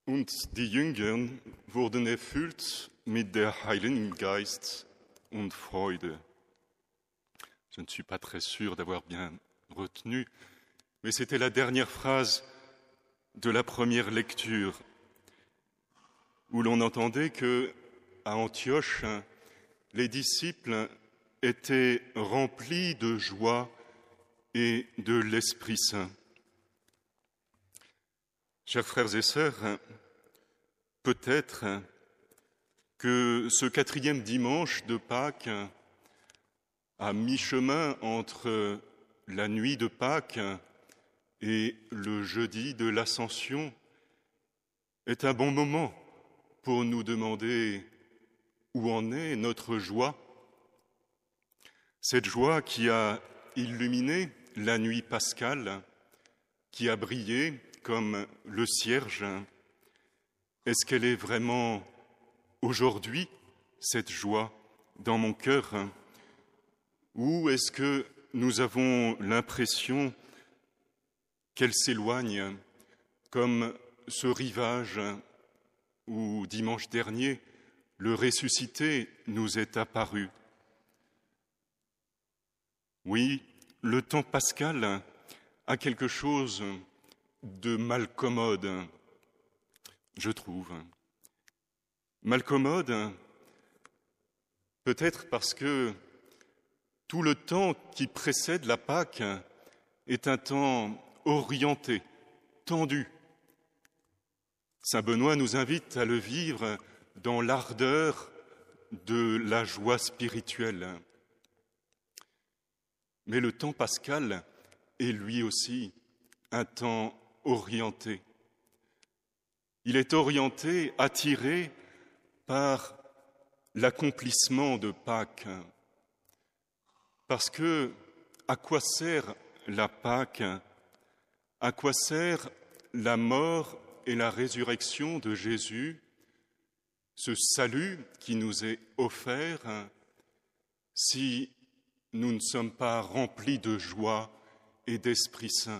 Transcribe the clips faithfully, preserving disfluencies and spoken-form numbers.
Und die Jünger wurden erfüllt mit der Heiligen Geist und Freude. Je ne suis pas très sûr d'avoir bien retenu, mais c'était la dernière phrase de la première lecture, où l'on entendait que, à Antioche, les disciples étaient remplis de joie et de l'Esprit Saint. Chers frères et sœurs, peut-être que ce quatrième dimanche de Pâques, à mi-chemin entre la nuit de Pâques et le jeudi de l'Ascension, est un bon moment pour nous demander où en est notre joie, cette joie qui a illuminé la nuit pascale, qui a brillé comme le cierge. Est-ce qu'elle est vraiment aujourd'hui, cette joie, dans mon cœur? Ou est-ce que nous avons l'impression qu'elle s'éloigne, comme ce rivage où, dimanche dernier, le ressuscité nous est apparu? Oui, le temps pascal a quelque chose de malcommode, je trouve. Malcommode, peut-être parce que tout le temps qui précède la Pâque est un temps orienté, tendu. Saint Benoît nous invite à le vivre dans l'ardeur de la joie spirituelle. Mais le temps pascal est lui aussi un temps orienté. Il est orienté, attiré par l'accomplissement de Pâques. Parce que, à quoi sert la Pâque? À quoi sert la mort et la résurrection de Jésus, ce salut qui nous est offert, si nous ne sommes pas remplis de joie et d'Esprit Saint?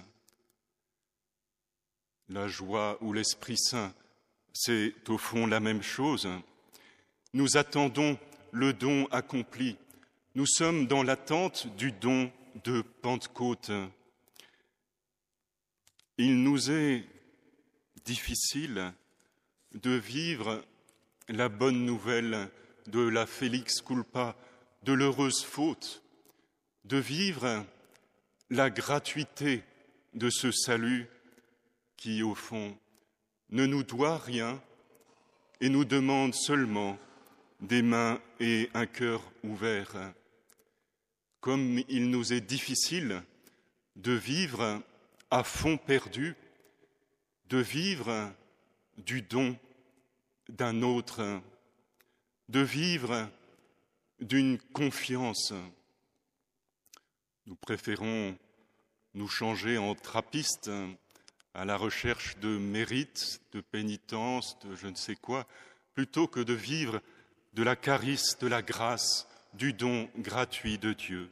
La joie ou l'Esprit Saint, c'est au fond la même chose. Nous attendons le don accompli. Nous sommes dans l'attente du don de Pentecôte. Il nous est difficile de vivre la bonne nouvelle de la Felix culpa, de l'heureuse faute, de vivre la gratuité de ce salut qui, au fond, ne nous doit rien et nous demande seulement des mains et un cœur ouvert. Comme il nous est difficile de vivre à fond perdu, de vivre du don d'un autre, de vivre d'une confiance. Nous préférons nous changer en trappistes à la recherche de mérite, de pénitence, de je ne sais quoi, plutôt que de vivre de la carice, de la grâce, du don gratuit de Dieu.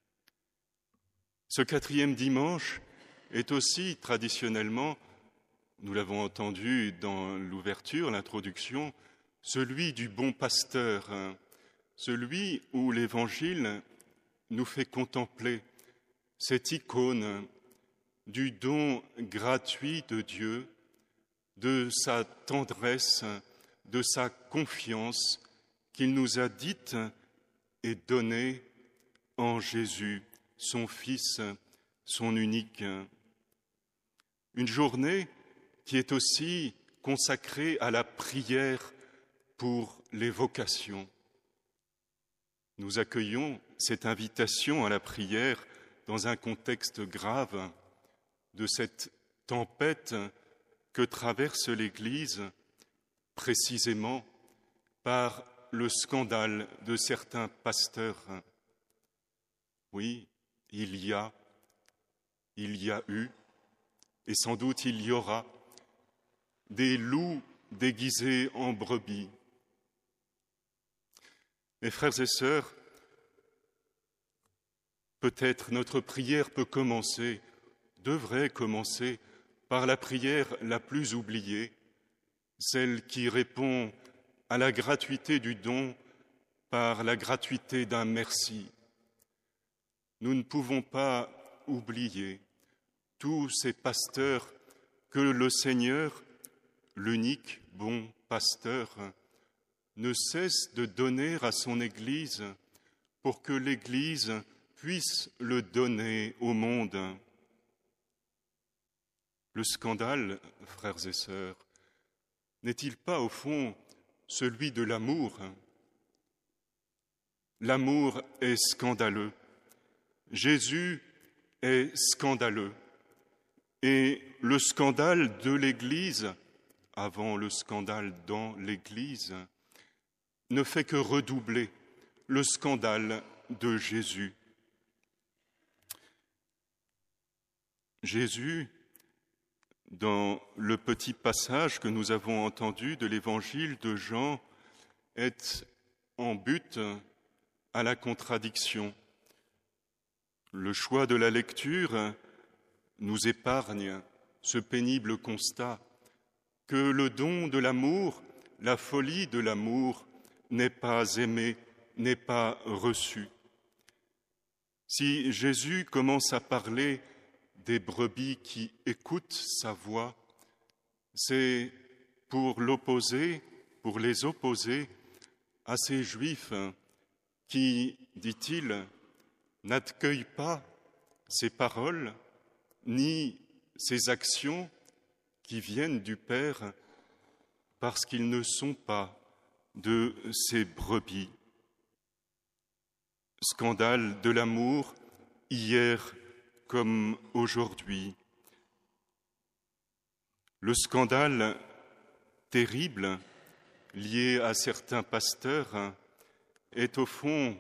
Ce quatrième dimanche est aussi traditionnellement, nous l'avons entendu dans l'ouverture, l'introduction, celui du bon pasteur, celui où l'Évangile nous fait contempler cette icône du don gratuit de Dieu, de sa tendresse, de sa confiance qu'il nous a dite et donnée en Jésus, son Fils, son unique. Une journée qui est aussi consacrée à la prière pour les vocations. Nous accueillons cette invitation à la prière dans un contexte grave de cette tempête que traverse l'Église, précisément par le scandale de certains pasteurs. Oui, il y a, il y a eu, et sans doute il y aura, des loups déguisés en brebis. Mes frères et sœurs, peut-être notre prière peut commencer, devrait commencer par la prière la plus oubliée, celle qui répond à la gratuité du don par la gratuité d'un merci. Nous ne pouvons pas oublier tous ces pasteurs que le Seigneur, l'unique bon pasteur, ne cesse de donner à son Église pour que l'Église puisse le donner au monde. Le scandale, frères et sœurs, n'est-il pas au fond celui de l'amour ? L'amour est scandaleux. Jésus est scandaleux. Et le scandale de l'Église, avant le scandale dans l'Église, ne fait que redoubler le scandale de Jésus. Jésus, dans le petit passage que nous avons entendu de l'Évangile de Jean, est en but à la contradiction. Le choix de la lecture nous épargne ce pénible constat que le don de l'amour, la folie de l'amour, n'est pas aimé, n'est pas reçu. Si Jésus commence à parler des brebis qui écoutent sa voix, c'est pour l'opposer, pour les opposer à ces Juifs qui, dit-il, n'accueillent pas ces paroles ni ces actions qui viennent du Père parce qu'ils ne sont pas de ces brebis. Scandale de l'amour, hier comme aujourd'hui. Le scandale terrible lié à certains pasteurs est au fond,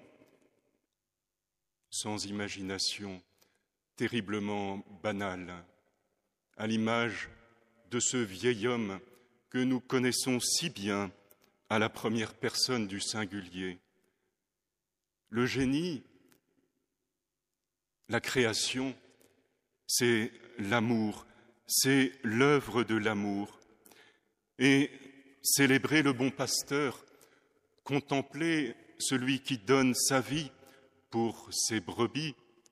sans imagination, terriblement banal, à l'image de ce vieil homme que nous connaissons si bien à la première personne du singulier. Le génie, la création, c'est l'amour, c'est l'œuvre de l'amour. Et célébrer le bon pasteur, contempler celui qui donne sa vie pour ses brebis,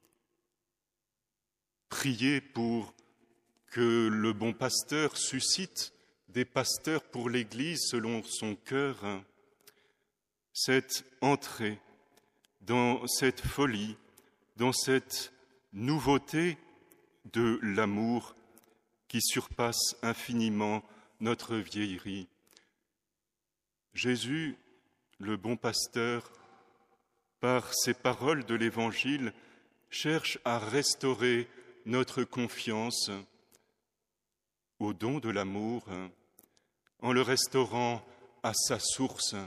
prier pour que le bon pasteur suscite des pasteurs pour l'Église selon son cœur, c'est entrer dans cette folie, dans cette nouveauté de l'amour qui surpasse infiniment notre vieillerie. Jésus, le bon pasteur, par ses paroles de l'Évangile, cherche à restaurer notre confiance au don de l'amour en le restaurant à sa source.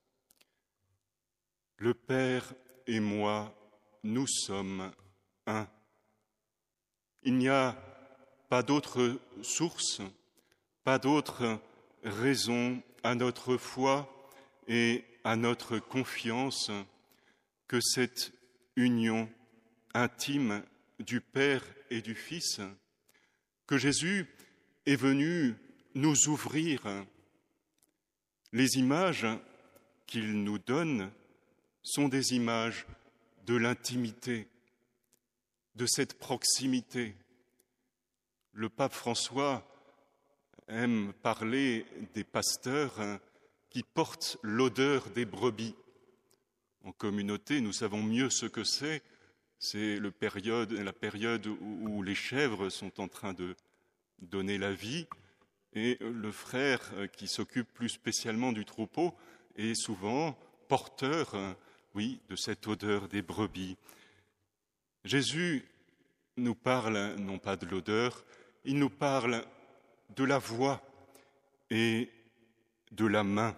Le Père et moi, nous sommes un. Il n'y a pas d'autre source, pas d'autre raison à notre foi et à notre confiance que cette union intime du Père et du Fils, que Jésus est venu nous ouvrir. Les images qu'il nous donne sont des images de l'intimité, de cette proximité. Le pape François aime parler des pasteurs qui portent l'odeur des brebis. En communauté, nous savons mieux ce que c'est. C'est le période, la période où les chèvres sont en train de donner la vie, et le frère qui s'occupe plus spécialement du troupeau est souvent porteur, oui, de cette odeur des brebis. Jésus nous parle non pas de l'odeur, il nous parle de la voix et de la main.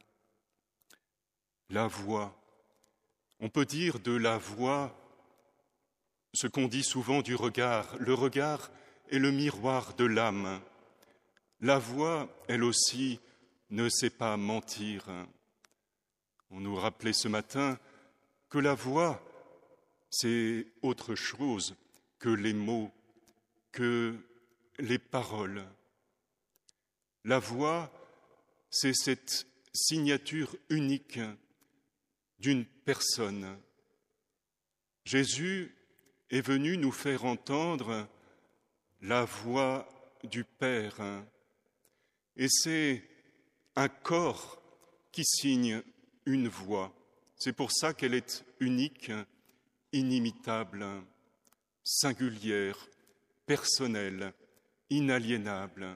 La voix. On peut dire de la voix ce qu'on dit souvent du regard. Le regard est le miroir de l'âme. La voix, elle aussi, ne sait pas mentir. On nous rappelait ce matin que la voix, c'est autre chose que les mots, que les paroles. La voix, c'est cette signature unique d'une personne. Jésus est venu nous faire entendre la voix du Père. Et c'est un corps qui signe une voix. C'est pour ça qu'elle est unique, inimitable, singulière, personnelle, inaliénable.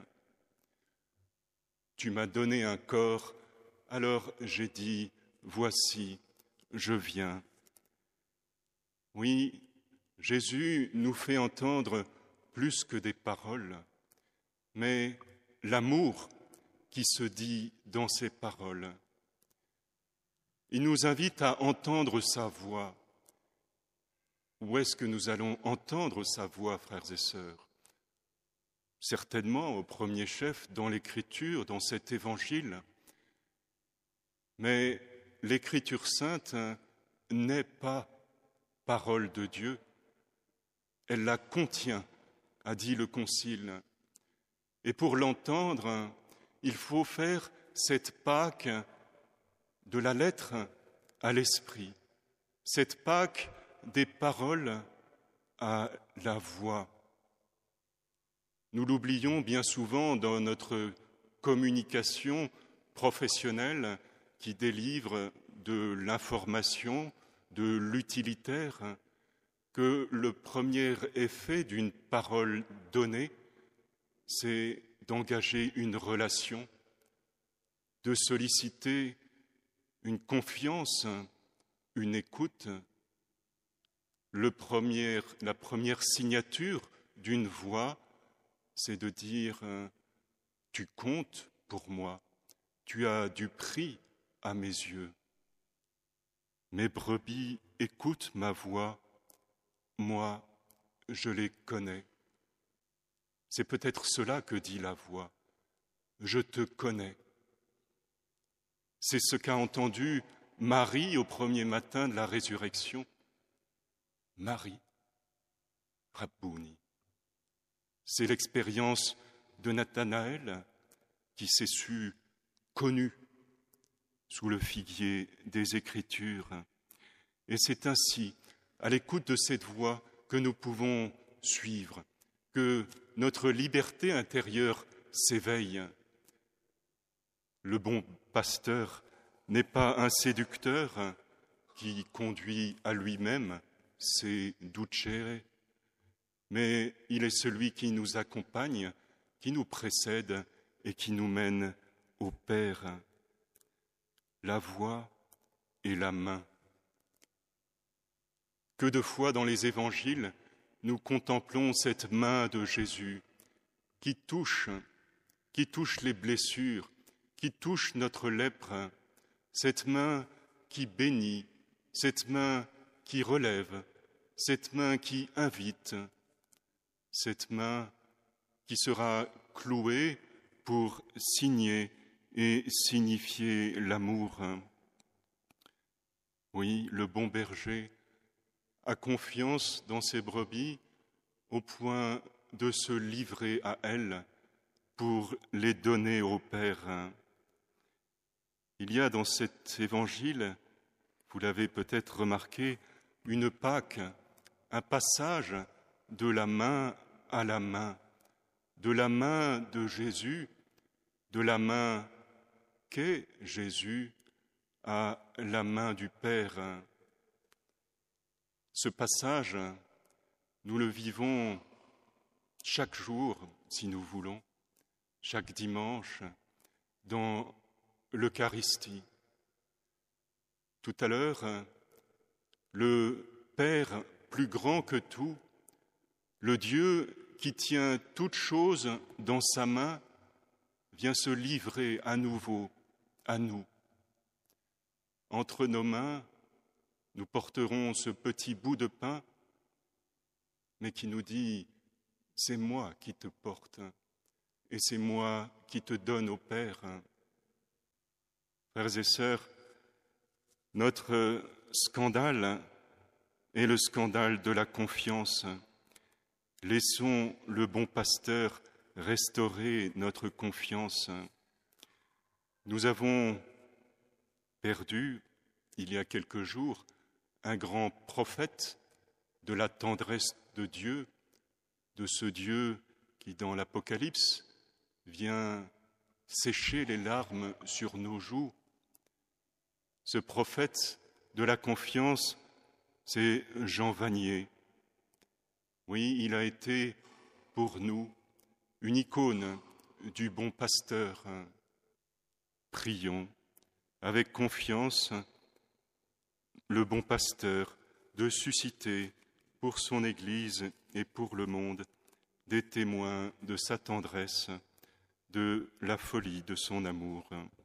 Tu m'as donné un corps, alors j'ai dit, voici, je viens. Oui, Jésus nous fait entendre plus que des paroles, mais l'amour qui se dit dans ces paroles. Il nous invite à entendre sa voix. Où est-ce que nous allons entendre sa voix, frères et sœurs? Certainement, au premier chef, dans l'Écriture, dans cet évangile. Mais l'Écriture sainte n'est pas parole de Dieu. Elle la contient, a dit le Concile. Et pour l'entendre, il faut faire cette Pâque de la lettre à l'esprit, cette Pâque des paroles à la voix. Nous l'oublions bien souvent dans notre communication professionnelle qui délivre de l'information, de l'utilitaire, que le premier effet d'une parole donnée, c'est d'engager une relation, de solliciter une confiance, une écoute. Le premier, la première signature d'une voix, c'est de dire « Tu comptes pour moi, tu as du prix à mes yeux. Mes brebis écoutent ma voix, moi, je les connais. » C'est peut-être cela que dit la voix. Je te connais. C'est ce qu'a entendu Marie au premier matin de la résurrection. Marie, Rabbouni. C'est l'expérience de Nathanaël qui s'est su connu sous le figuier des Écritures. Et c'est ainsi, à l'écoute de cette voix, que nous pouvons suivre, que notre liberté intérieure s'éveille. Le bon pasteur n'est pas un séducteur qui conduit à lui-même, c'est ducere, mais il est celui qui nous accompagne, qui nous précède et qui nous mène au Père. La voix et la main. Que de fois dans les évangiles, nous contemplons cette main de Jésus qui touche, qui touche les blessures, qui touche notre lèpre, cette main qui bénit, cette main qui relève, cette main qui invite, cette main qui sera clouée pour signer et signifier l'amour. Oui, le bon berger a confiance dans ses brebis au point de se livrer à elles pour les donner au Père. Il y a dans cet évangile, vous l'avez peut-être remarqué, une Pâque, un passage de la main à la main, de la main de Jésus, de la main qu'est Jésus à la main du Père. Ce passage, nous le vivons chaque jour, si nous voulons, chaque dimanche, dans l'Eucharistie. Tout à l'heure, le Père plus grand que tout, le Dieu qui tient toutes choses dans sa main, vient se livrer à nouveau à nous. Entre nos mains, nous porterons ce petit bout de pain, mais qui nous dit « c'est moi qui te porte et c'est moi qui te donne au Père ». Frères et sœurs, notre scandale est le scandale de la confiance. Laissons le bon pasteur restaurer notre confiance. Nous avons perdu, il y a quelques jours, un grand prophète de la tendresse de Dieu, de ce Dieu qui, dans l'Apocalypse, vient sécher les larmes sur nos joues. Ce prophète de la confiance, c'est Jean Vanier. Oui, il a été pour nous une icône du bon pasteur. Prions avec confiance le bon pasteur de susciter pour son Église et pour le monde des témoins de sa tendresse, de la folie de son amour.